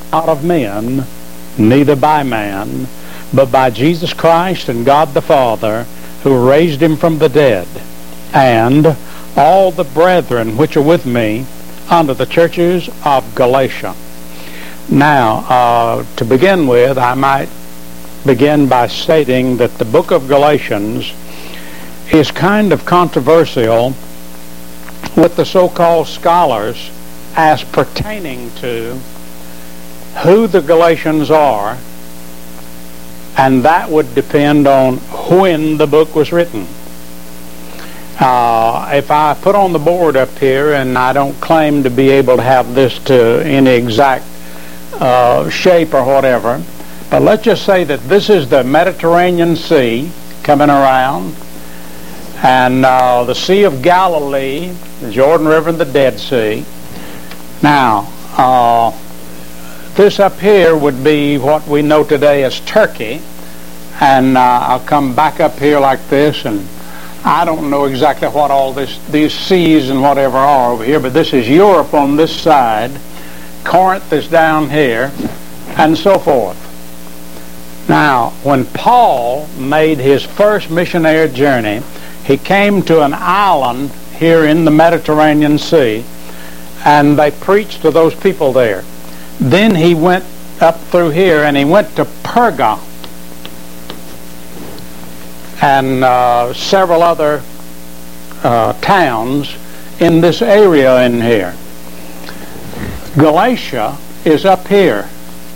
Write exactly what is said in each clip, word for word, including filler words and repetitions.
not of men, neither by man, but by Jesus Christ and God the Father, who raised him from the dead, and all the brethren which are with me unto the churches of Galatia. Now, uh, to begin with, I might begin by stating that the book of Galatians is kind of controversial with the so-called scholars as pertaining to who the Galatians are, and that would depend on when the book was written. Uh, if I put on the board up here, and I don't claim to be able to have this to any exact uh, shape or whatever, but let's just say that this is the Mediterranean Sea coming around, and uh, the Sea of Galilee, the Jordan River, and the Dead Sea. Now, uh, this up here would be what we know today as Turkey, and uh, I'll come back up here like this, and I don't know exactly what all this these seas and whatever are over here, but this is Europe on this side, Corinth is down here, and so forth. Now, when Paul made his first missionary journey, he came to an island here in the Mediterranean Sea, and they preached to those people there. Then he went up through here, and he went to Perga and uh, several other uh, towns in this area in here. Galatia is up here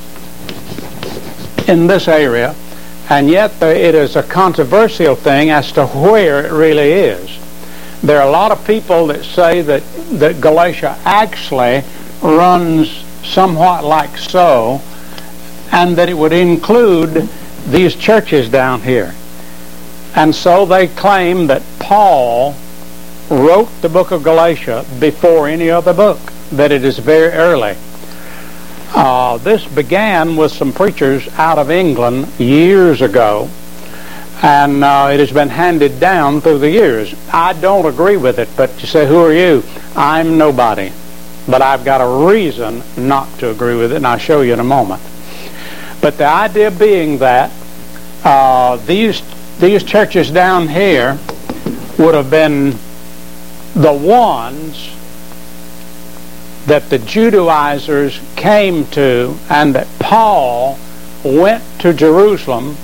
in this area, and yet there, it is a controversial thing as to where it really is. There are a lot of people that say that, that Galatia actually runs somewhat like so, and that it would include these churches down here. And so they claim that Paul wrote the book of Galatia before any other book, that it is very early. Uh, this began with some preachers out of England years ago, and uh, it has been handed down through the years. I don't agree with it, but you say, who are you? I'm nobody. But I've got a reason not to agree with it, and I'll show you in a moment. But the idea being that uh, these these churches down here would have been the ones that the Judaizers came to, and that Paul went to Jerusalem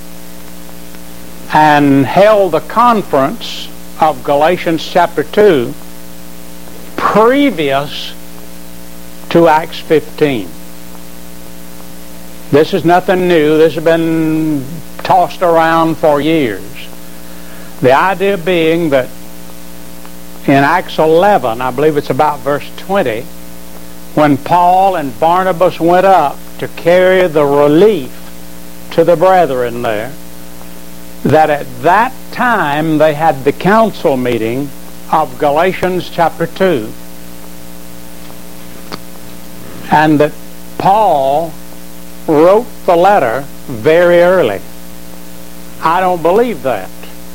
and held a conference of Galatians chapter two previous to Acts fifteen. This is nothing new. This has been tossed around for years. The idea being that in Acts eleven, I believe it's about verse twenty, when Paul and Barnabas went up to carry the relief to the brethren there, that at that time they had the council meeting of Galatians chapter two, and that Paul wrote the letter very early. I don't believe that.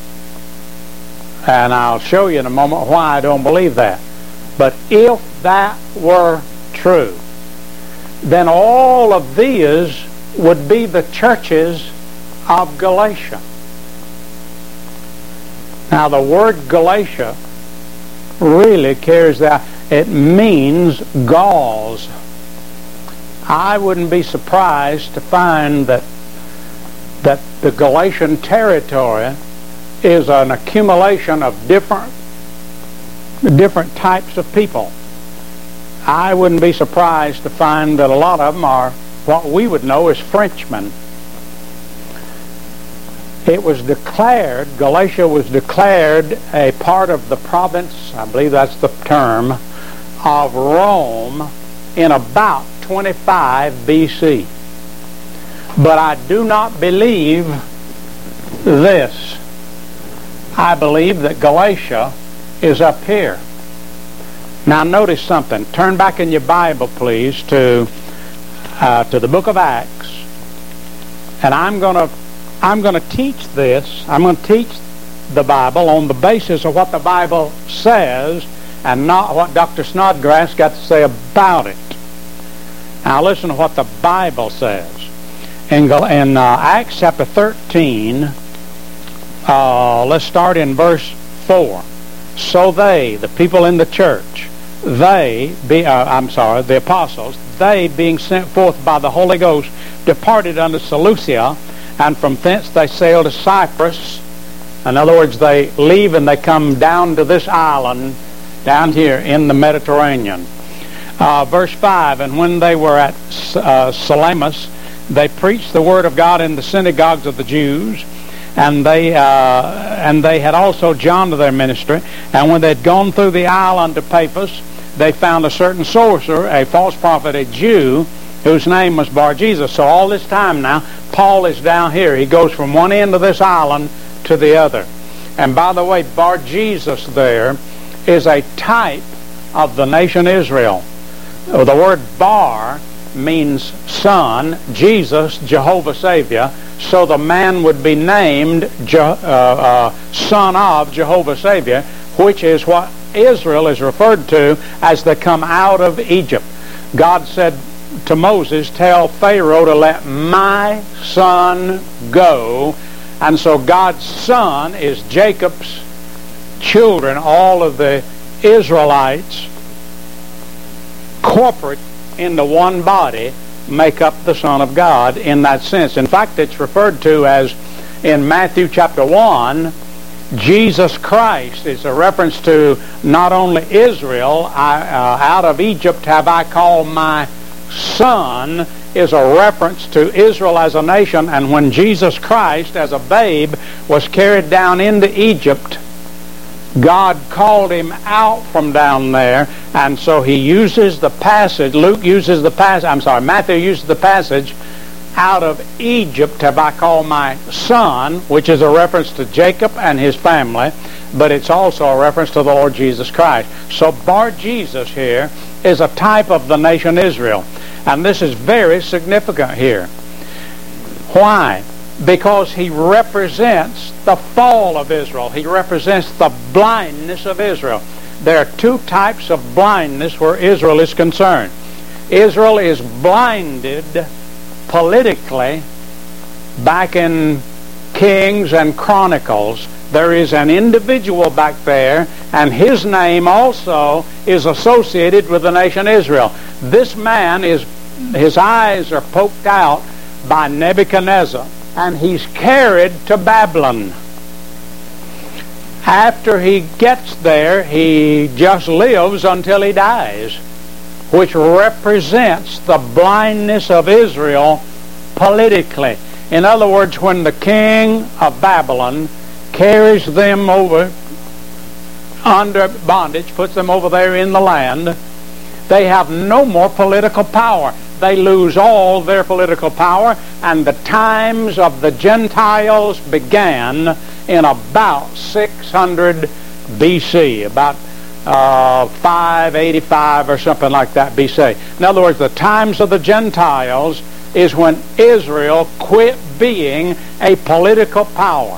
And I'll show you in a moment why I don't believe that. But if that were true, then all of these would be the churches of Galatia. Now, the word Galatia really carries that. It means Gauls. I wouldn't be surprised to find that that the Galatian territory is an accumulation of different different types of people. I wouldn't be surprised to find that a lot of them are what we would know as Frenchmen. It was declared, Galatia was declared a part of the province, I believe that's the term, of Rome in about twenty-five B C. But I do not believe this. I believe that Galatia is up here. Now notice something. Turn back in your Bible, please, to uh, to the book of Acts, and I'm going to I'm going to teach this. I'm going to teach the Bible on the basis of what the Bible says, and not what Doctor Snodgrass got to say about it. Now listen to what the Bible says. In, in uh, Acts chapter thirteen, uh, let's start in verse four. So they, the people in the church, they, be, uh, I'm sorry, the apostles, they being sent forth by the Holy Ghost, departed unto Seleucia, and from thence they sailed to Cyprus. In other words, they leave and they come down to this island down here in the Mediterranean. Uh, verse five, and when they were at uh, Salamis, they preached the word of God in the synagogues of the Jews, and they uh, and they had also John to their ministry. And when they had gone through the island of Paphos, they found a certain sorcerer, a false prophet, a Jew, whose name was Bar-Jesus. So all this time now, Paul is down here. He goes from one end of this island to the other. And by the way, Bar-Jesus there is a type of the nation Israel. The word Bar means son, Jesus, Jehovah Savior. So the man would be named Je- uh, uh, son of Jehovah Savior, which is what Israel is referred to as they come out of Egypt. God said to Moses, tell Pharaoh to let my son go. And so God's son is Jacob's children, all of the Israelites, corporate into one body, make up the Son of God in that sense. In fact, it's referred to as, in Matthew chapter one, Jesus Christ is a reference to not only Israel, I, uh, out of Egypt have I called my son, is a reference to Israel as a nation. And when Jesus Christ, as a babe, was carried down into Egypt, God called him out from down there, and so he uses the passage, Luke uses the passage, I'm sorry, Matthew uses the passage, out of Egypt have I called my son, which is a reference to Jacob and his family, but it's also a reference to the Lord Jesus Christ. So Bar-Jesus here is a type of the nation Israel, and this is very significant here. Why? Because he represents the fall of Israel. He represents the blindness of Israel. There are two types of blindness where Israel is concerned. Israel is blinded politically. Back in Kings and Chronicles, there is an individual back there, and his name also is associated with the nation Israel. This man, is his eyes are poked out by Nebuchadnezzar, and he's carried to Babylon. After he gets there, he just lives until he dies, which represents the blindness of Israel politically. In other words, when the king of Babylon carries them over under bondage, puts them over there in the land, they have no more political power. They lose all their political power, and the times of the Gentiles began in about six hundred B C, about uh, five eighty-five or something like that B C. In other words, the times of the Gentiles is when Israel quit being a political power.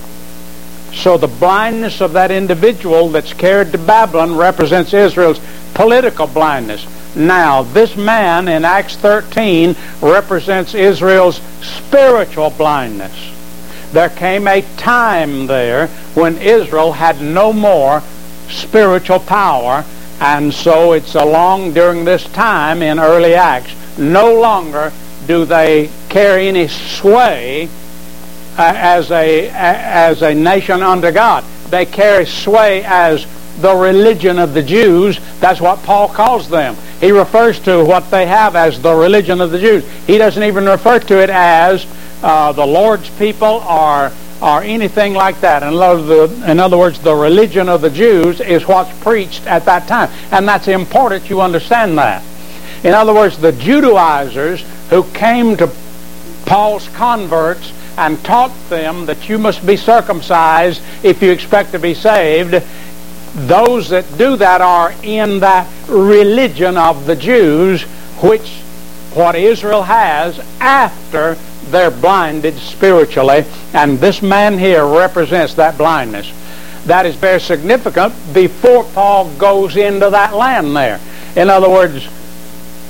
So the blindness of that individual that's carried to Babylon represents Israel's political blindness. Now, this man in Acts thirteen represents Israel's spiritual blindness. There came a time there when Israel had no more spiritual power, and so it's along during this time in early Acts, no longer do they carry any sway uh, as a as a nation under God. They carry sway as the religion of the Jews. That's what Paul calls them. He refers to what they have as the religion of the Jews. He doesn't even refer to it as uh, the Lord's people or, or anything like that. In other, in other words, the religion of the Jews is what's preached at that time. And that's important you understand that. In other words, the Judaizers who came to Paul's converts and taught them that you must be circumcised if you expect to be saved, those that do that are in that religion of the Jews, which what Israel has after they're blinded spiritually, and this man here represents that blindness. That is very significant before Paul goes into that land there. In other words,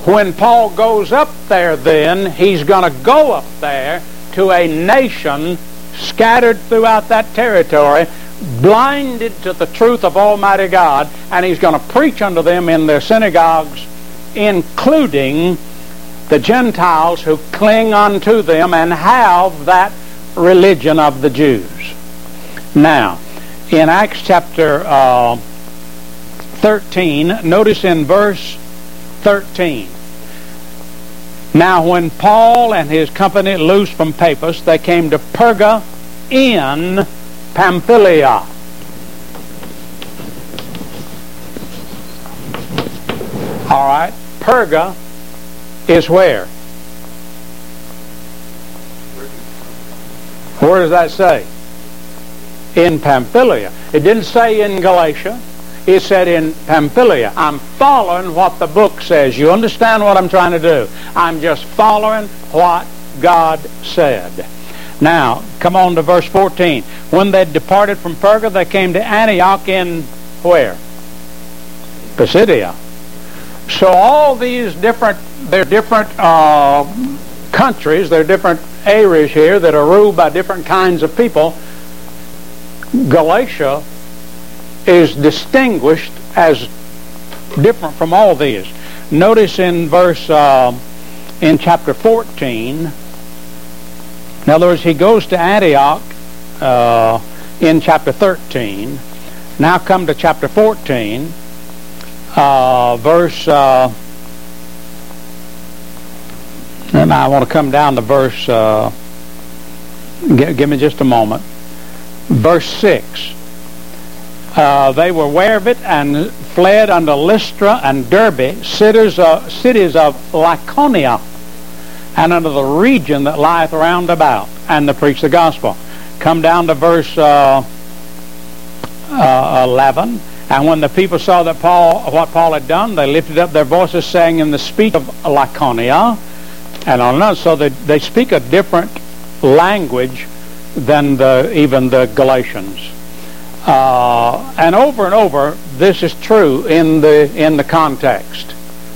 When Paul goes up there then, he's going to go up there to a nation scattered throughout that territory, blinded to the truth of Almighty God, and he's going to preach unto them in their synagogues, including the Gentiles who cling unto them and have that religion of the Jews. Now, in Acts chapter uh, thirteen, notice in verse thirteen. Now when Paul and his company loosed from Paphos, they came to Perga in Pamphylia. All right, Perga is where? Where does that say? In Pamphylia. It didn't say in Galatia. It said in Pamphylia. I'm following what the book says. You understand what I'm trying to do? I'm just following what God said. Now, come on to verse fourteen. When they departed from Perga, they came to Antioch in where? Pisidia. So all these different, they're different uh, countries, they're different areas here that are ruled by different kinds of people. Galatia is distinguished as different from all these. Notice in verse, uh, in chapter fourteen, in other words, he goes to Antioch uh, in chapter thirteen. Now come to chapter fourteen, uh, verse, uh, and I want to come down to verse, uh, give, give me just a moment. Verse six. Uh, they were aware of it and fled unto Lystra and Derbe, cities of, cities of Lycaonia, and unto the region that lieth round about, and to preach the gospel. Come down to verse uh, uh, eleven. And when the people saw that Paul, what Paul had done, they lifted up their voices, saying in the speech of Lycaonia, and on another. So they, they speak a different language than the, even the Galatians. Uh, and over and over, this is true in the in the context.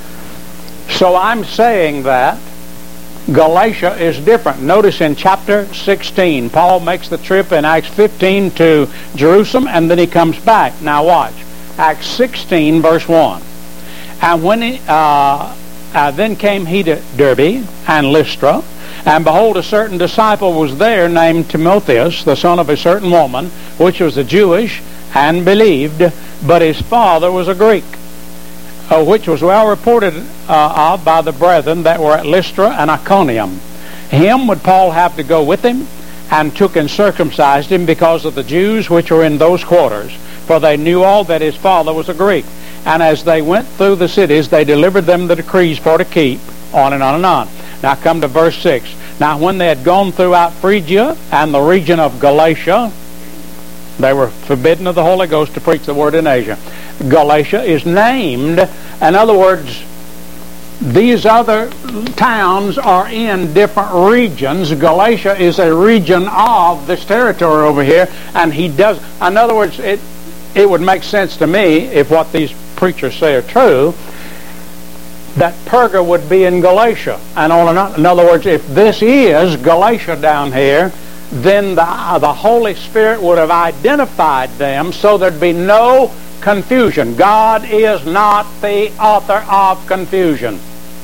So I'm saying that Galatia is different. Notice in chapter sixteen, Paul makes the trip in Acts fifteen to Jerusalem, and then he comes back. Now watch. Acts sixteen, verse one. And when he, uh, uh, then came he to Derbe and Lystra, and behold, a certain disciple was there named Timotheus, the son of a certain woman, which was a Jewish, and believed, but his father was a Greek, uh, which was well reported uh, of by the brethren that were at Lystra and Iconium. Him would Paul have to go with him, and took and circumcised him because of the Jews which were in those quarters, for they knew all that his father was a Greek. And as they went through the cities, they delivered them the decrees for to keep, on and on and on. Now come to verse six. Now when they had gone throughout Phrygia and the region of Galatia, they were forbidden of the Holy Ghost to preach the word in Asia. Galatia is named. In other words, these other towns are in different regions. Galatia is a region of this territory over here, and he does. In other words, it it would make sense to me, if what these preachers say are true, that Perga would be in Galatia. And on, in other words, if this is Galatia down here, then the, uh, the Holy Spirit would have identified them so there'd be no confusion. God is not the author of confusion.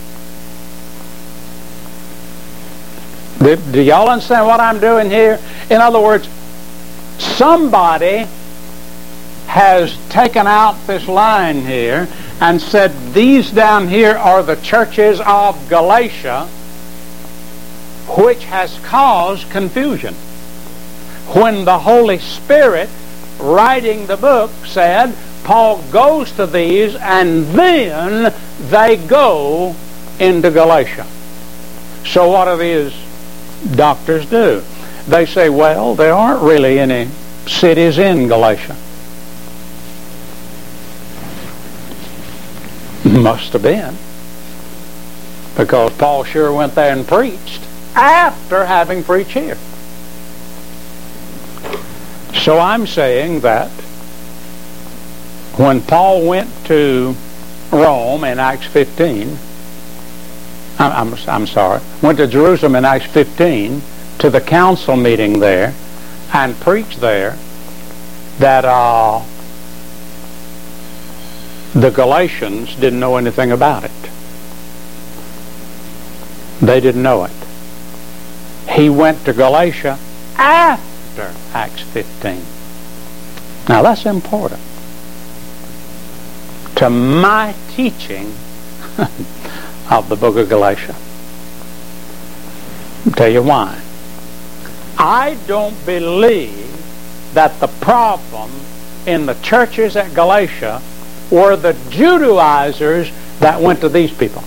Do, do y'all understand what I'm doing here? In other words, somebody has taken out this line here and said these down here are the churches of Galatia, which has caused confusion. When the Holy Spirit, writing the book, said Paul goes to these and then they go into Galatia. So what do these doctors do? They say, well, there aren't really any cities in Galatia. Must have been, because Paul sure went there and preached after having preached here. So I'm saying that when Paul went to Rome in Acts fifteen, I'm, I'm, I'm sorry, went to Jerusalem in Acts fifteen to the council meeting there and preached there that uh, the Galatians didn't know anything about it. They didn't know it. He went to Galatia after Acts fifteen. Now that's important to my teaching of the book of Galatia. I'll tell you why. I don't believe that the problem in the churches at Galatia were the Judaizers that went to these people.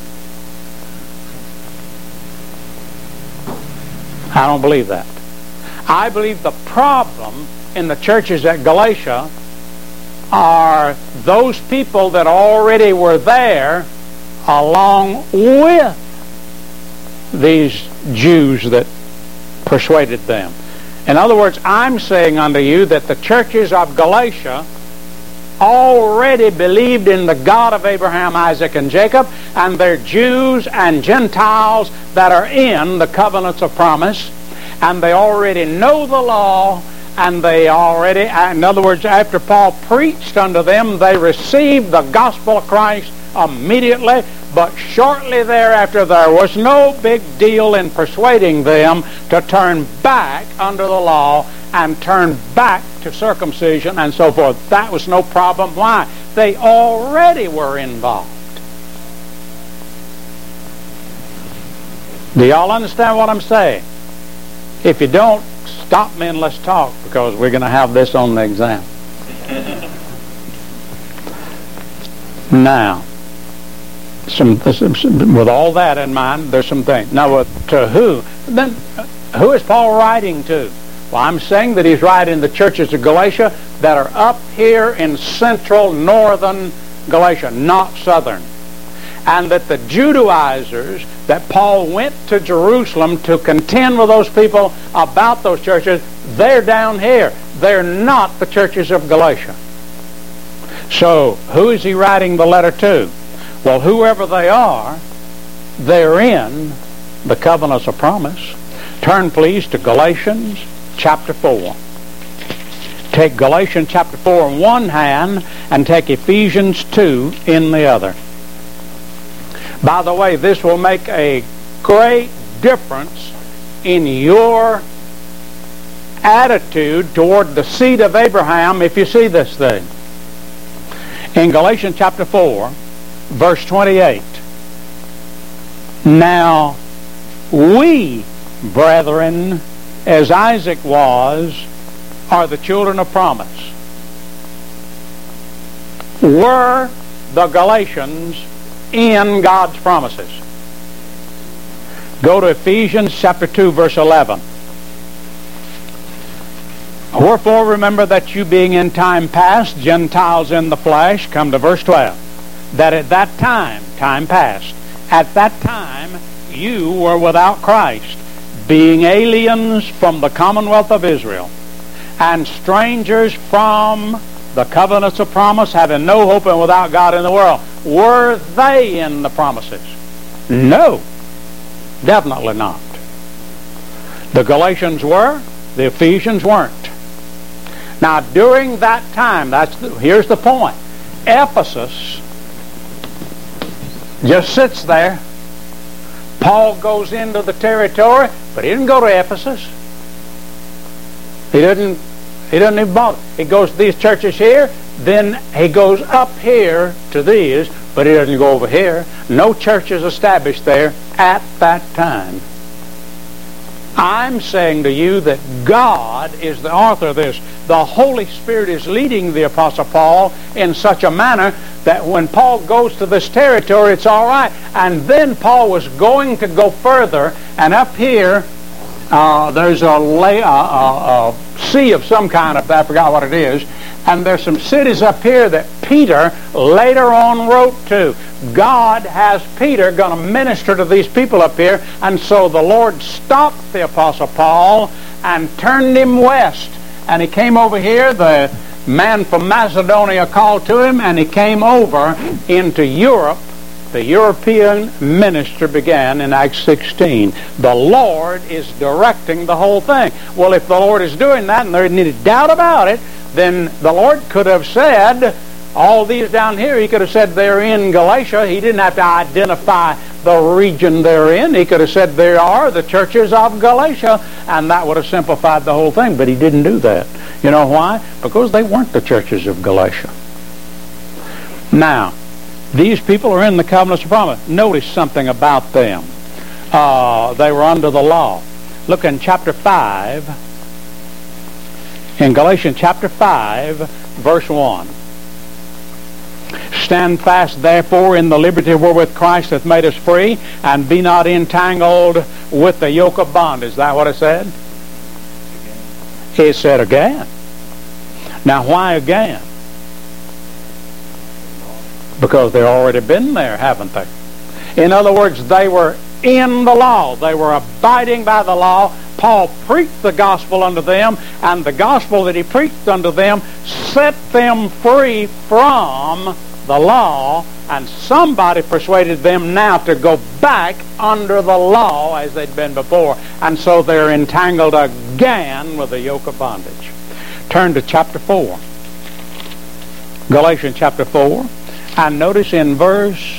I don't believe that. I believe the problem in the churches at Galatia are those people that already were there along with these Jews that persuaded them. In other words, I'm saying unto you that the churches of Galatia already believed in the God of Abraham, Isaac, and Jacob, and they're Jews and Gentiles that are in the covenants of promise, and they already know the law, and they already, in other words, after Paul preached unto them, they received the gospel of Christ immediately, but shortly thereafter there was no big deal in persuading them to turn back under the law and turn back to circumcision and so forth. That was no problem. Why? They already were involved. Do y'all understand what I'm saying? If you don't, stop me and let's talk, because we're going to have this on the exam. Now, some, some, with all that in mind, there's some things. Now, with, to who? Then, who is Paul writing to? Well, I'm saying that he's writing the churches of Galatia that are up here in central northern Galatia, not southern. And that the Judaizers, that Paul went to Jerusalem to contend with those people about those churches, they're down here. They're not the churches of Galatia. So, who is he writing the letter to? Well, whoever they are, they're in the covenants of promise. Turn, please, to Galatians chapter four. Take Galatians chapter four in one hand and take Ephesians two in the other. By the way, this will make a great difference in your attitude toward the seed of Abraham if you see this thing. In Galatians chapter four, verse twenty-eight. Now, we, brethren, as Isaac was, are the children of promise. Were the Galatians in God's promises? Go to Ephesians chapter two, verse eleven. Wherefore remember that you being in time past Gentiles in the flesh, come to verse twelve, that at that time, time past, at that time you were without Christ, being aliens from the commonwealth of Israel, and strangers from the covenants of promise, having no hope and without God in the world. Were they in the promises? No, definitely not. The Galatians were, the Ephesians weren't. Now, during that time, that's the, here's the point. Ephesus just sits there. Paul goes into the territory, but he didn't go to Ephesus. He didn't. He doesn't even bother. He goes to these churches here, then he goes up here to these, but he doesn't go over here. No church is established there at that time. I'm saying to you that God is the author of this. The Holy Spirit is leading the Apostle Paul in such a manner that when Paul goes to this territory, it's all right. And then Paul was going to go further, and up here, uh, there's a, lay, uh, uh, a sea of some kind, of, I forgot what it is, and there's some cities up here that Peter later on wrote to. God has Peter going to minister to these people up here, and so the Lord stopped the Apostle Paul and turned him west. And he came over here. The man from Macedonia called to him, and he came over into Europe The European ministry began in Acts sixteen. The Lord is directing the whole thing. Well, if the Lord is doing that and there isn't any doubt about it, then the Lord could have said, all these down here, he could have said they're in Galatia. He didn't have to identify the region they're in. He could have said there are the churches of Galatia, and that would have simplified the whole thing. But he didn't do that. You know why? Because they weren't the churches of Galatia. Now, these people are in the covenants of promise. Notice something about them. Uh, they were under the law. Look in chapter five. In Galatians chapter five, verse one. Stand fast, therefore, in the liberty wherewith Christ hath made us free, and be not entangled with the yoke of bondage. Is that what it said? It said again. Now, why again? Because they've already been there, haven't they? In other words, they were in the law. They were abiding by the law. Paul preached the gospel unto them, and the gospel that he preached unto them set them free from the law, and somebody persuaded them now to go back under the law as they'd been before, and so they're entangled again with the yoke of bondage. Turn to chapter four. Galatians chapter four. And notice in verse,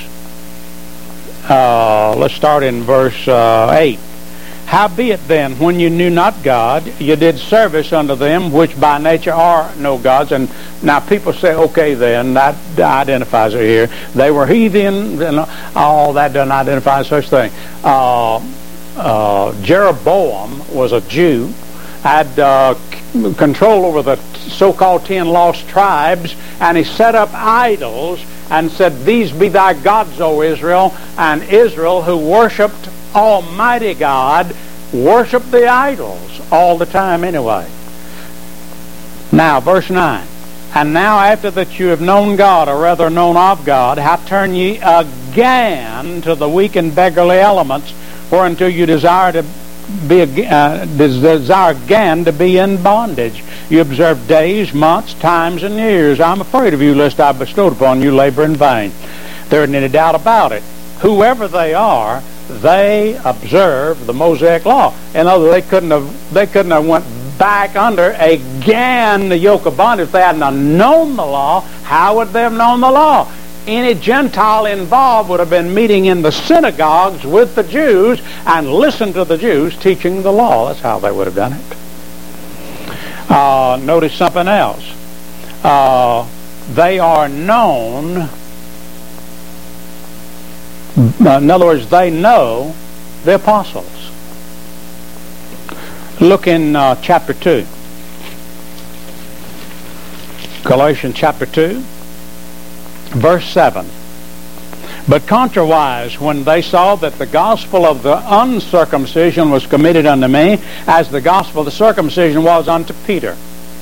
uh, let's start in verse uh, eight. Howbeit then, when you knew not God, you did service unto them, which by nature are no gods. And now people say, okay then, that identifies it here. They were heathen, and all that doesn't identify such thing. Uh, uh, Jeroboam was a Jew, had uh, control over the so-called ten lost tribes, and he set up idols and said, these be thy gods, O Israel. And Israel, who worshipped Almighty God, worshiped the idols all the time anyway. Now, verse nine. And now after that you have known God, or rather known of God, how turn ye again to the weak and beggarly elements, whereunto you desire to be uh, desire again to be in bondage. You observe days, months, times, and years. I'm afraid of you, lest I bestowed upon you labor in vain. There isn't any doubt about it. Whoever they are, they observe the Mosaic law. In other words, they couldn't have they couldn't have went back under again the yoke of bondage if they hadn't known the law. How would they have known the law? Any Gentile involved would have been meeting in the synagogues with the Jews and listened to the Jews teaching the law. That's how they would have done it. Uh, notice something else. Uh, they are known. In other words, they know the apostles. Look in uh, chapter two. Galatians chapter two. Verse seven. But contrariwise, when they saw that the gospel of the uncircumcision was committed unto me, as the gospel of the circumcision was unto Peter.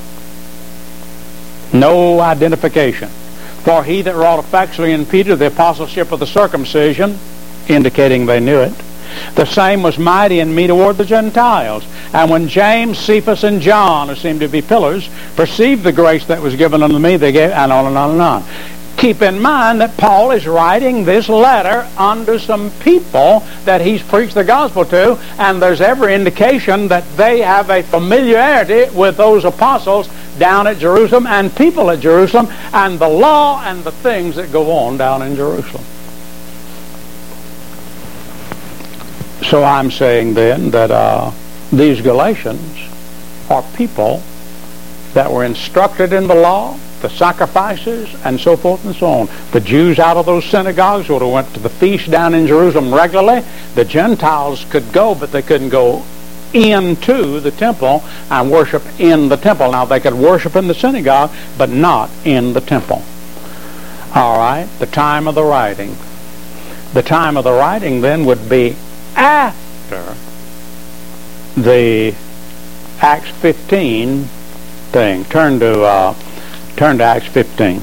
No identification. For he that wrought effectually in Peter the apostleship of the circumcision, indicating they knew it, the same was mighty in me toward the Gentiles. And when James, Cephas, and John, who seemed to be pillars, perceived the grace that was given unto me, they gave, and on and on and on. Keep in mind that Paul is writing this letter unto some people that he's preached the gospel to, and there's every indication that they have a familiarity with those apostles down at Jerusalem and people at Jerusalem and the law and the things that go on down in Jerusalem. So I'm saying then that uh, these Galatians are people that were instructed in the law, the sacrifices, and so forth and so on. The Jews out of those synagogues would have went to the feast down in Jerusalem regularly. The Gentiles could go, but they couldn't go into the temple and worship in the temple. Now, they could worship in the synagogue, but not in the temple. All right, the time of the writing. The time of the writing then would be after the Acts fifteen thing. Turn to uh, turn to Acts fifteen.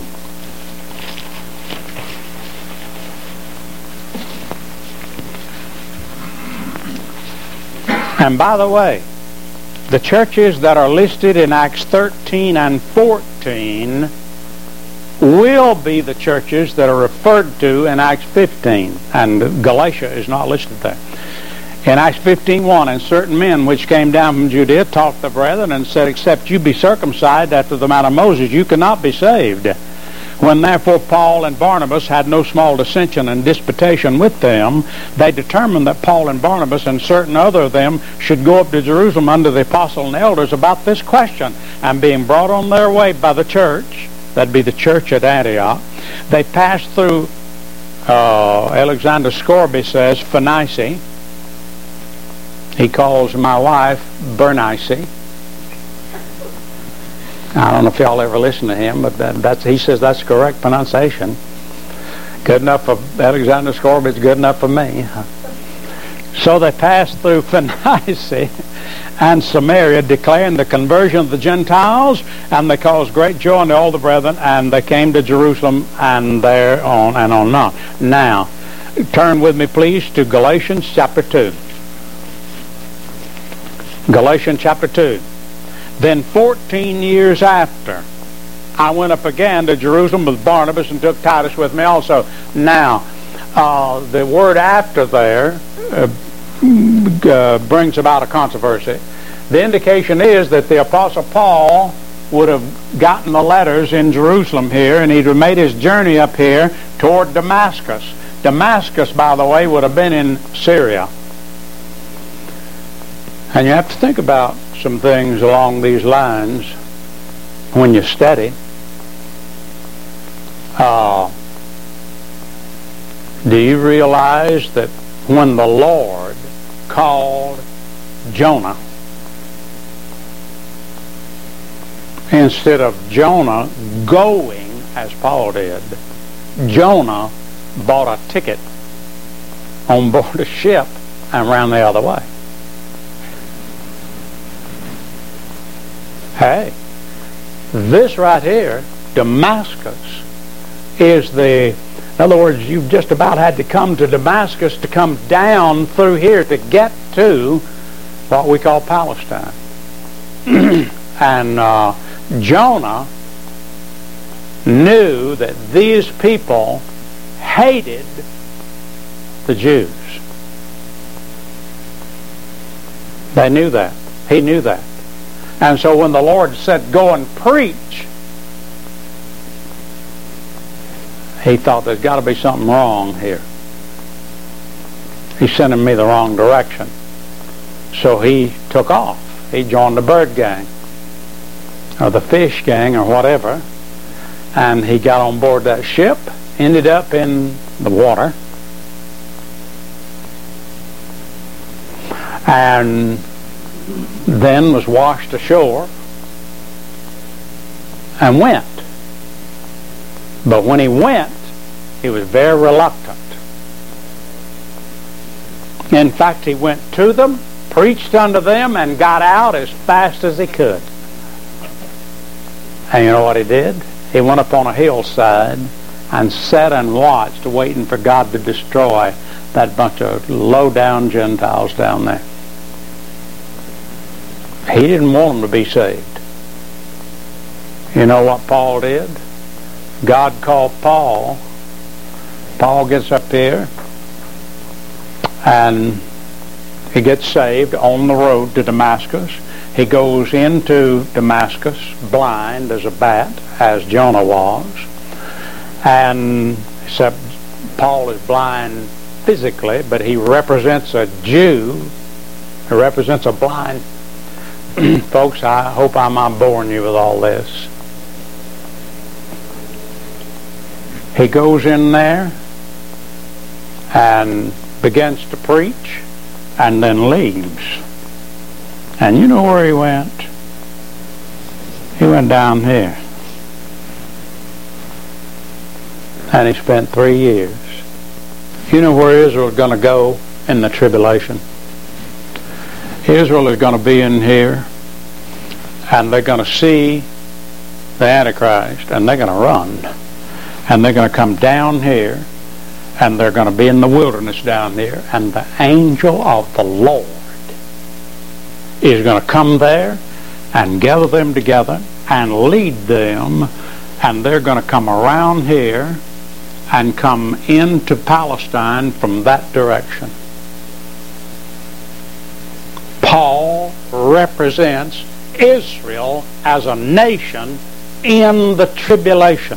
And by the way, the churches that are listed in Acts thirteen and fourteen will be the churches that are referred to in Acts fifteen, and Galatia is not listed there. In Acts fifteen one, and certain men which came down from Judea taught the brethren and said, except you be circumcised after the manner of Moses, you cannot be saved. When therefore Paul and Barnabas had no small dissension and disputation with them, they determined that Paul and Barnabas and certain other of them should go up to Jerusalem under the apostles and elders about this question. And being brought on their way by the church, that'd be the church at Antioch, they passed through, uh, Alexander Scourby says, Phoenice. He calls my wife Bernice. I don't know if y'all ever listen to him, but that, that's he says that's the correct pronunciation. Good enough for Alexander Scourby, it's good enough for me. So they passed through Phoenice and Samaria, declaring the conversion of the Gentiles, and they caused great joy unto all the brethren, and they came to Jerusalem, and there on and on and on. Now, turn with me, please, to Galatians chapter two. Galatians chapter two. Then fourteen years after, I went up again to Jerusalem with Barnabas and took Titus with me also. Now, uh, the word after there uh, uh, brings about a controversy. The indication is that the Apostle Paul would have gotten the letters in Jerusalem here, and he'd have made his journey up here toward Damascus. Damascus, by the way, would have been in Syria. And you have to think about some things along these lines when you study. Uh, do you realize that when the Lord called Jonah, instead of Jonah going as Paul did, Jonah bought a ticket on board a ship and ran the other way? Hey, this right here, Damascus, is the, in other words, you've just about had to come to Damascus to come down through here to get to what we call Palestine. And uh, Jonah knew that these people hated the Jews. They knew that. He knew that. And so when the Lord said, go and preach, he thought there's got to be something wrong here. He's sending me the wrong direction. So he took off. He joined the bird gang or the fish gang or whatever, and he got on board that ship, ended up in the water, and then was washed ashore and went. But when he went, he was very reluctant. In fact, he went to them, preached unto them, and got out as fast as he could. And you know what he did? He went up on a hillside and sat and watched, waiting for God to destroy that bunch of low-down Gentiles down there. He didn't want them to be saved. You know what Paul did? God called Paul. Paul gets up here and he gets saved on the road to Damascus. He goes into Damascus blind as a bat, as Jonah was. And except Paul is blind physically, but he represents a Jew. He represents a blind. Folks, I hope I'm not boring you with all this. He goes in there and begins to preach and then leaves. And you know where he went? He went down here. And he spent three years. You know where Israel is going to go in the tribulation? Israel is going to be in here, and they're going to see the Antichrist, and they're going to run. And they're going to come down here, and they're going to be in the wilderness down here, and the angel of the Lord is going to come there and gather them together and lead them and they're going to come around here and come into Palestine from that direction. Paul represents Israel as a nation in the tribulation.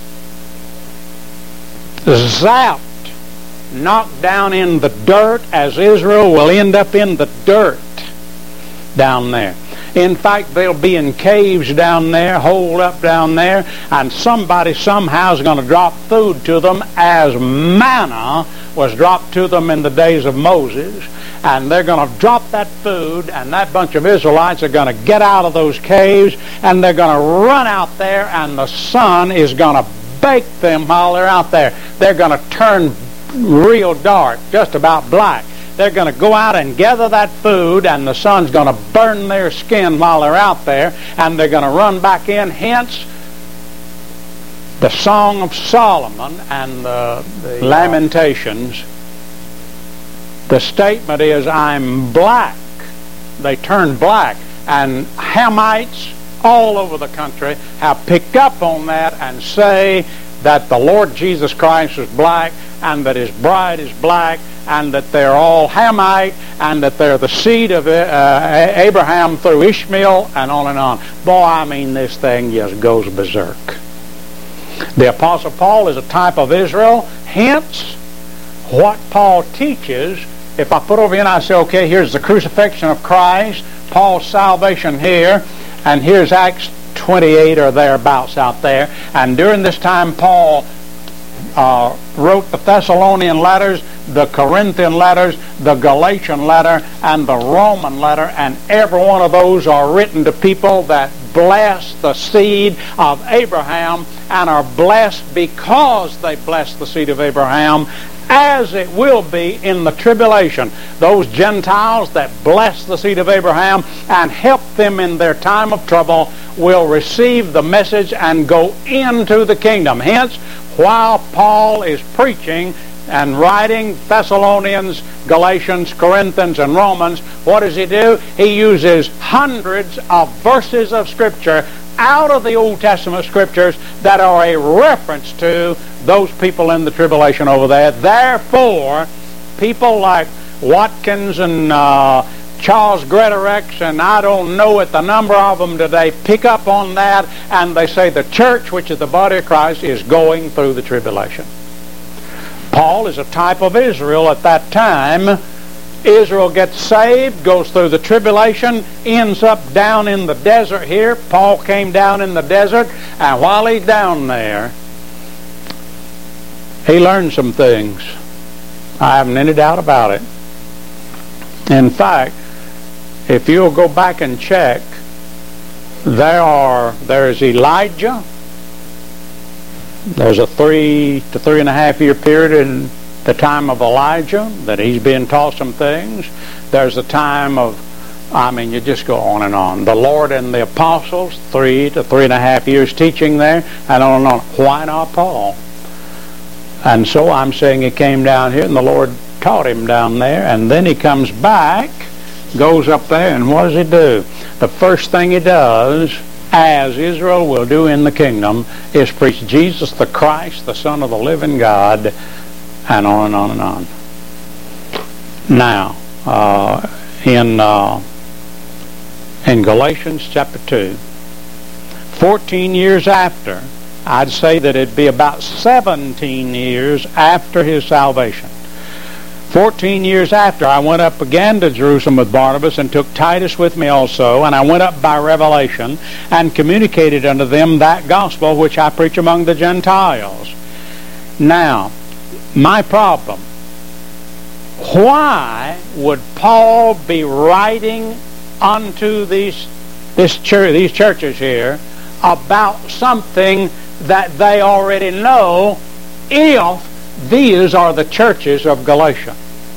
Zapped, knocked down in the dirt, as Israel will end up in the dirt down there. In fact, they'll be in caves down there, holed up down there, and somebody somehow is going to drop food to them as manna was dropped to them in the days of Moses. And they're going to drop that food, and that bunch of Israelites are going to get out of those caves, and they're going to run out there, and the sun is going to bake them while they're out there. They're going to turn real dark, just about black. They're going to go out and gather that food, and the sun's going to burn their skin while they're out there, and they're going to run back in. Hence, the Song of Solomon and the, the Lamentations. The statement is, I'm black. They turn black. And Hamites all over the country have picked up on that and say that the Lord Jesus Christ is black, and that his bride is black, and that they're all Hamite, and that they're the seed of uh, Abraham through Ishmael, and on and on. Boy, I mean, this thing just goes berserk. The Apostle Paul is a type of Israel. Hence, what Paul teaches, if I put over here and I say, okay, here's the crucifixion of Christ, Paul's salvation here, and here's Acts twenty-eight or thereabouts out there, and during this time Paul uh, wrote the Thessalonian letters, the Corinthian letters, the Galatian letter, and the Roman letter, and every one of those are written to people that bless the seed of Abraham and are blessed because they bless the seed of Abraham, as it will be in the tribulation. Those Gentiles that bless the seed of Abraham and help them in their time of trouble will receive the message and go into the kingdom. Hence, while Paul is preaching and writing Thessalonians, Galatians, Corinthians, and Romans, what does he do? He uses hundreds of verses of Scripture out of the Old Testament Scriptures that are a reference to those people in the tribulation over there. Therefore, people like Watkins and uh, Charles Greatorex, and I don't know it, the number of them today, pick up on that, and they say the church, which is the body of Christ, is going through the tribulation. Paul is a type of Israel at that time. Israel gets saved, goes through the tribulation, ends up down in the desert here. Paul came down in the desert, and while he's down there, he learned some things. I haven't any doubt about it. In fact, if you'll go back and check, there are there is Elijah. There's a three to three and a half year period in the time of Elijah that he's being taught some things. There's a time of, I mean, you just go on and on. The Lord and the apostles, three to three and a half years teaching there, and on and on. Why not Paul? And so I'm saying he came down here and the Lord taught him down there, and then he comes back, goes up there, and what does he do? The first thing he does, as Israel will do in the kingdom, is preach Jesus the Christ, the Son of the living God, and on and on and on. Now, uh, in uh, in Galatians chapter two, fourteen years after, I'd say that it'd be about seventeen years after his salvation. Fourteen years after, I went up again to Jerusalem with Barnabas and took Titus with me also, and I went up by revelation and communicated unto them that gospel which I preach among the Gentiles. Now, my problem, why would Paul be writing unto these this church, these churches here about something that they already know, if these are the churches of Galatia?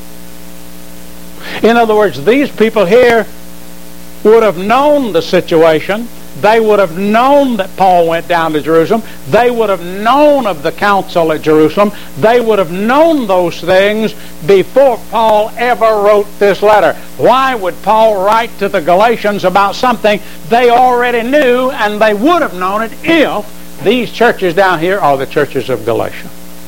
In other words, these people here would have known the situation. They would have known that Paul went down to Jerusalem. They would have known of the council at Jerusalem. They would have known those things before Paul ever wrote this letter. Why would Paul write to the Galatians about something they already knew, and they would have known it if these churches down here are the churches of Galatia.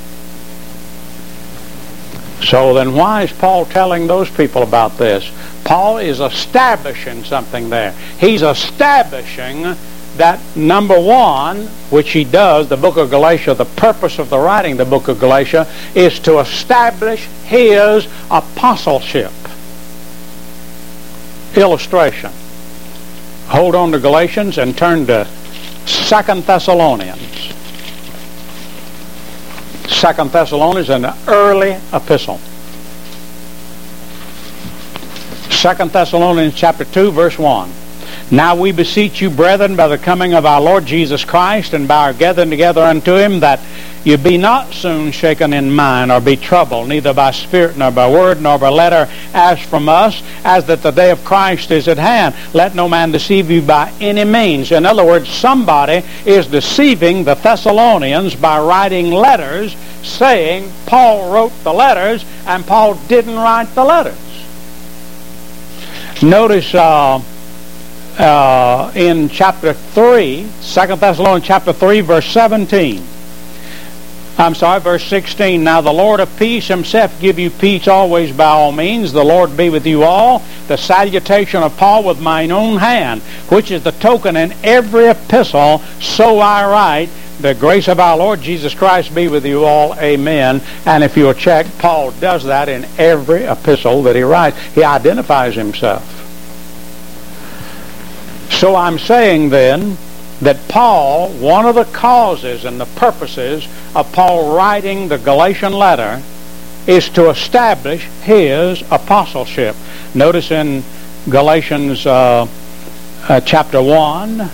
So then why is Paul telling those people about this? Paul is establishing something there. He's establishing that, number one, which he does, the book of Galatia, the purpose of the writing of the book of Galatia is to establish his apostleship. Illustration. Hold on to Galatians and turn to Second Thessalonians. Second Thessalonians, an early epistle. Second Thessalonians chapter two, verse one. Now we beseech you, brethren, by the coming of our Lord Jesus Christ, and by our gathering together unto him, that you be not soon shaken in mind, or be troubled, neither by spirit, nor by word, nor by letter, as from us, as that the day of Christ is at hand. Let no man deceive you by any means. In other words, somebody is deceiving the Thessalonians by writing letters, saying Paul wrote the letters, and Paul didn't write the letters. Notice uh, uh, in chapter three, Second Thessalonians chapter three, verse seventeen. I'm sorry, verse sixteen. Now the Lord of peace himself give you peace always by all means. The Lord be with you all. The salutation of Paul with mine own hand, which is the token in every epistle, so I write. The grace of our Lord Jesus Christ be with you all. Amen. And if you'll check, Paul does that in every epistle that he writes. He identifies himself. So I'm saying then that Paul, one of the causes and the purposes of Paul writing the Galatian letter is to establish his apostleship. Notice in Galatians uh, uh, chapter one,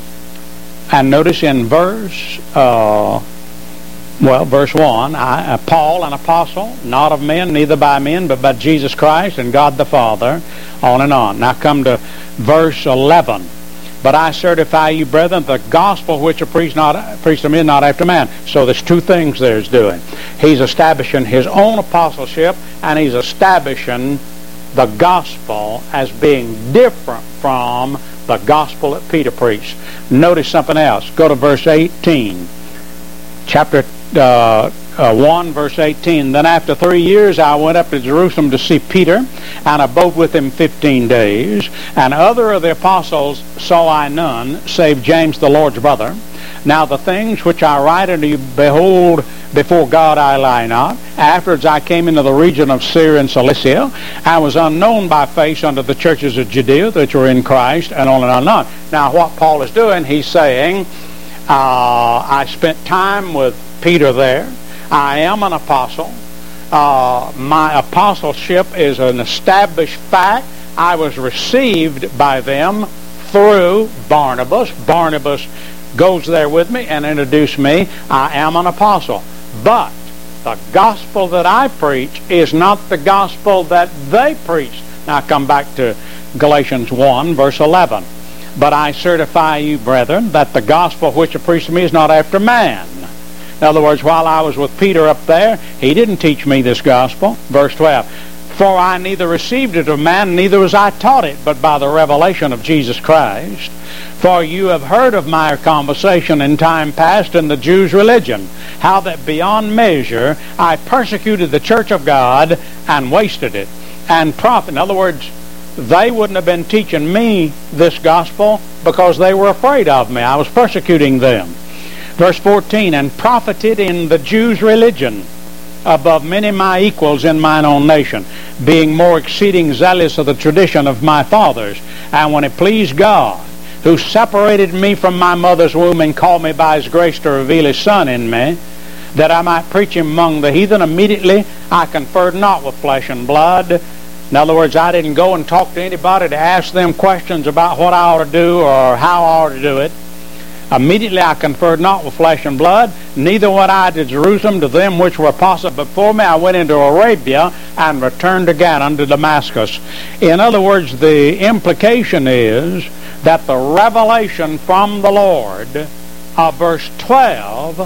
and notice in verse, uh, well, verse one, I, uh, Paul, an apostle, not of men, neither by men, but by Jesus Christ and God the Father, on and on. Now come to verse eleven. But I certify you, brethren, the gospel which I preach not preach to men, not after man. So there's two things there he's doing. He's establishing his own apostleship, and he's establishing the gospel as being different from the gospel that Peter preached. Notice something else. Go to verse eighteen. Chapter uh, uh, one, verse eighteen. Then after three years I went up to Jerusalem to see Peter, and abode with him fifteen days. And other of the apostles saw I none, save James the Lord's brother. Now the things which I write unto you, behold, before God I lie not. Afterwards I came into the region of Syria and Cilicia. I was unknown by face unto the churches of Judea that were in Christ, and on and on and on. Now what Paul is doing, he's saying, uh, I spent time with Peter there. I am an apostle. Uh, my apostleship is an established fact. I was received by them through Barnabas. Barnabas goes there with me and introduced me. I am an apostle. But the gospel that I preach is not the gospel that they preached. Now come back to Galatians one, verse eleven. But I certify you, brethren, that the gospel which I preach to me is not after man. In other words, while I was with Peter up there, he didn't teach me this gospel. Verse twelve. For I neither received it of man, neither was I taught it, but by the revelation of Jesus Christ. For you have heard of my conversation in time past in the Jews' religion, how that beyond measure I persecuted the church of God and wasted it. And prophet, in other words, they wouldn't have been teaching me this gospel because they were afraid of me. I was persecuting them. Verse fourteen, and profited in the Jews' religion above many my equals in mine own nation, being more exceeding zealous of the tradition of my fathers. And when it pleased God, who separated me from my mother's womb and called me by his grace to reveal his Son in me, that I might preach him among the heathen, immediately I conferred not with flesh and blood. In other words, I didn't go and talk to anybody to ask them questions about what I ought to do or how I ought to do it. Immediately I conferred not with flesh and blood, neither went I to Jerusalem to them which were apostles before me. I went into Arabia and returned again unto Damascus. In other words, the implication is that the revelation from the Lord of verse twelve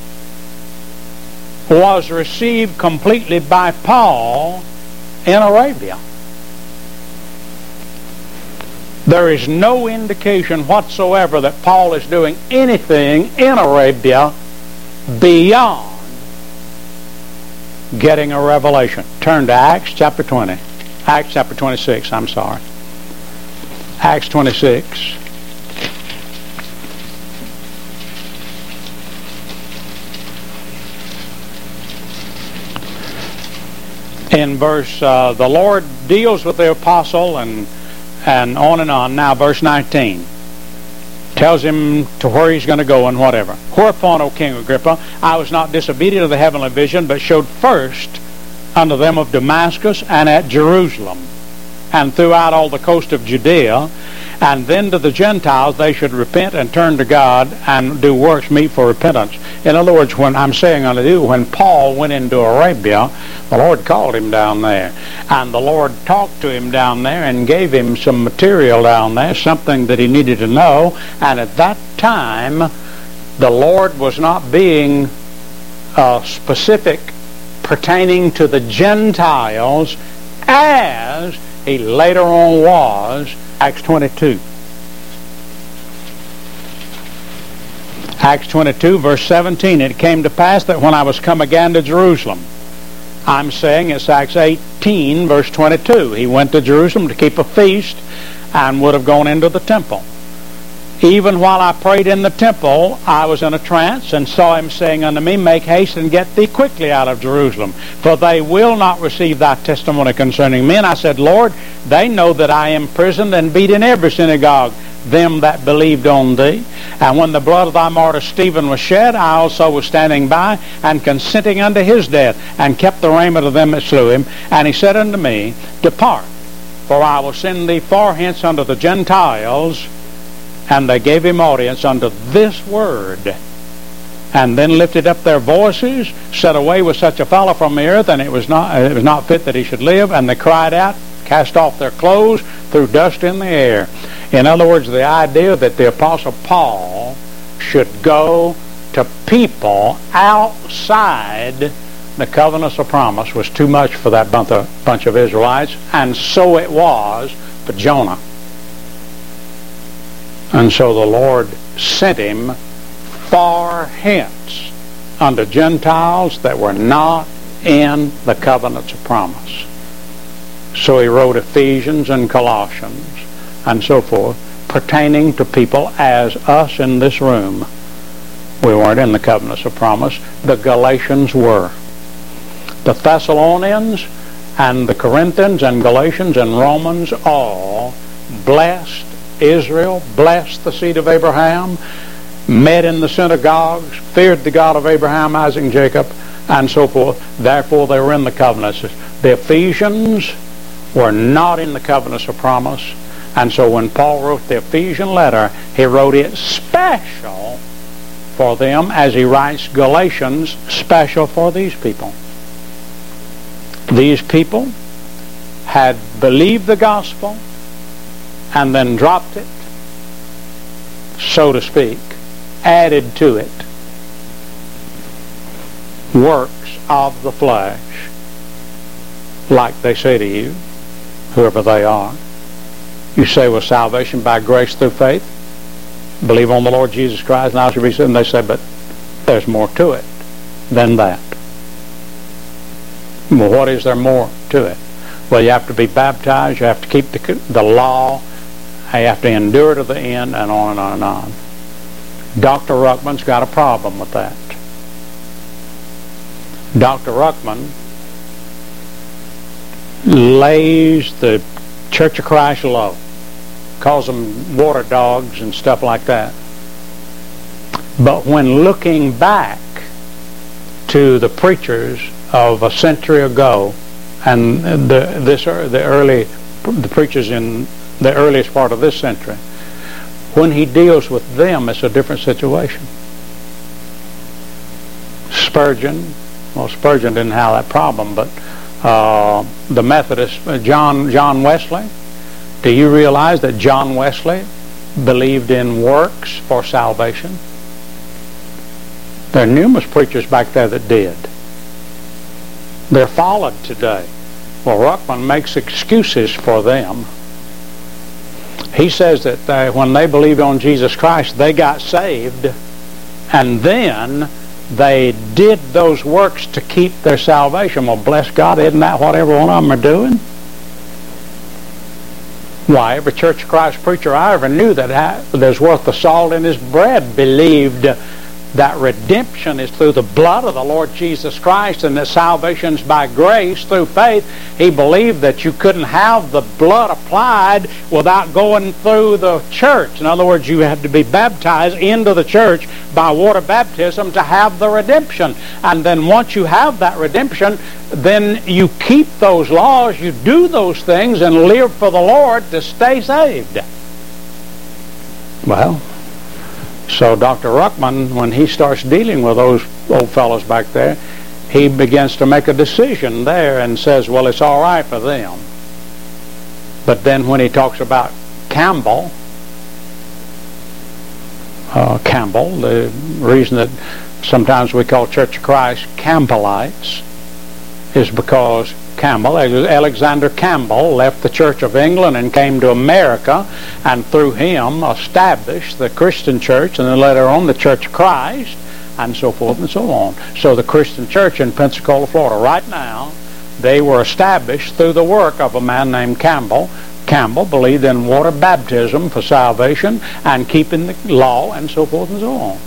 was received completely by Paul in Arabia. There is no indication whatsoever that Paul is doing anything in Arabia beyond getting a revelation. Turn to Acts chapter twenty. Acts chapter twenty-six, I'm sorry. Acts twenty-six. In verse, uh, the Lord deals with the apostle and and on and on. Now, verse nineteen tells him to where he's going to go and whatever. Whereupon, O King Agrippa, I was not disobedient to the heavenly vision, but showed first unto them of Damascus and at Jerusalem, and throughout all the coast of Judea, and then to the Gentiles they should repent and turn to God and do works meet for repentance. In other words, when I'm saying unto you, when Paul went into Arabia, the Lord called him down there, and the Lord talked to him down there and gave him some material down there, something that he needed to know. And at that time, the Lord was not being uh, specific pertaining to the Gentiles as he later on was. Acts twenty-two. Acts twenty-two, verse seventeen. It came to pass that when I was come again to Jerusalem, I'm saying it's Acts eighteen, verse twenty-two. He went to Jerusalem to keep a feast and would have gone into the temple. Even while I prayed in the temple, I was in a trance, and saw him saying unto me, Make haste and get thee quickly out of Jerusalem, for they will not receive thy testimony concerning me. And I said, Lord, they know that I am imprisoned and beat in every synagogue them that believed on thee. And when the blood of thy martyr Stephen was shed, I also was standing by, and consenting unto his death, and kept the raiment of them that slew him. And he said unto me, Depart, for I will send thee far hence unto the Gentiles. And they gave him audience unto this word, and then lifted up their voices, said, Away with such a fellow from the earth, and it was not it was not fit that he should live. And they cried out, cast off their clothes, threw dust in the air. In other words, the idea that the Apostle Paul should go to people outside the covenants of promise was too much for that bunch of, bunch of Israelites, and so it was for Jonah. And so the Lord sent him far hence unto Gentiles that were not in the covenants of promise. So he wrote Ephesians and Colossians and so forth, pertaining to people as us in this room. We weren't in the covenants of promise. The Galatians were. The Thessalonians and the Corinthians and Galatians and Romans all blessed Israel, blessed the seed of Abraham, met in the synagogues, feared the God of Abraham, Isaac, and Jacob, and so forth. Therefore, they were in the covenants. The Ephesians were not in the covenants of promise, and so when Paul wrote the Ephesian letter, he wrote it special for them, as he writes Galatians special for these people. These people had believed the gospel and then dropped it, so to speak, added to it works of the flesh, like they say to you, whoever they are. You say, well, salvation by grace through faith, believe on the Lord Jesus Christ, and I shall be saved. And they say, but there's more to it than that. Well, what is there more to it? Well, you have to be baptized, you have to keep the, the law, you have to endure to the end, and on and on and on. Doctor Ruckman's got a problem with that. Doctor Ruckman lays the Church of Christ low, calls them water dogs and stuff like that. But when looking back to the preachers of a century ago, and the this the early the preachers in the earliest part of this century, when he deals with them, it's a different situation. Spurgeon, well, Spurgeon didn't have that problem, but uh, the Methodist, uh, John John Wesley. Do you realize that John Wesley believed in works for salvation? There are numerous preachers back there that did. They're followed today. Well, Ruckman makes excuses for them. He says that they, when they believed on Jesus Christ, they got saved, and then they did those works to keep their salvation. Well, bless God, isn't that what every one of them are doing? Why, every Church of Christ preacher I ever knew that there's worth the salt in his bread believed that redemption is through the blood of the Lord Jesus Christ, and that salvation is by grace through faith. He believed that you couldn't have the blood applied without going through the church. In other words, you had to be baptized into the church by water baptism to have the redemption. And then once you have that redemption, then you keep those laws, you do those things, and live for the Lord to stay saved. Well, so Doctor Ruckman, when he starts dealing with those old fellows back there, he begins to make a decision there and says, well, it's all right for them. But then when he talks about Campbell, uh, Campbell, the reason that sometimes we call Church of Christ Campbellites is because Campbell, Alexander Campbell, left the Church of England and came to America, and through him established the Christian church, and then later on the Church of Christ, and so forth and so on. So the Christian church in Pensacola, Florida, right now, they were established through the work of a man named Campbell. Campbell believed in water baptism for salvation and keeping the law and so forth and so on.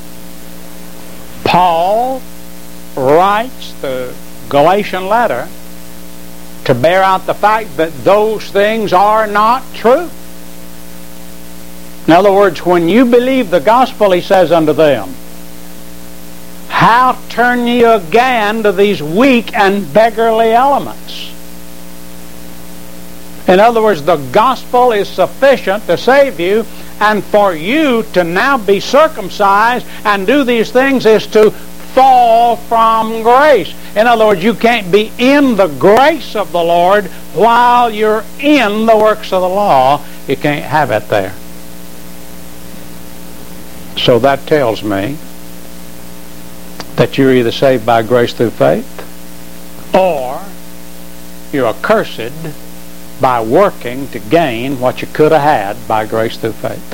Paul writes the Galatian letter to bear out the fact that those things are not true. In other words, when you believe the gospel, he says unto them, how turn ye again to these weak and beggarly elements? In other words, the gospel is sufficient to save you, and for you to now be circumcised and do these things is to fall from grace. In other words, you can't be in the grace of the Lord while you're in the works of the law. You can't have it there. So that tells me that you're either saved by grace through faith, or you're accursed by working to gain what you could have had by grace through faith.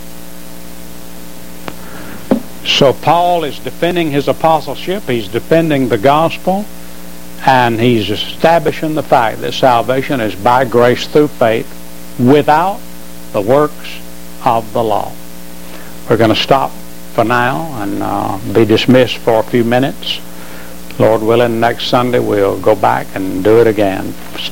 So Paul is defending his apostleship, he's defending the gospel, and he's establishing the fact that salvation is by grace through faith without the works of the law. We're going to stop for now and uh, be dismissed for a few minutes. Lord willing, next Sunday we'll go back and do it again.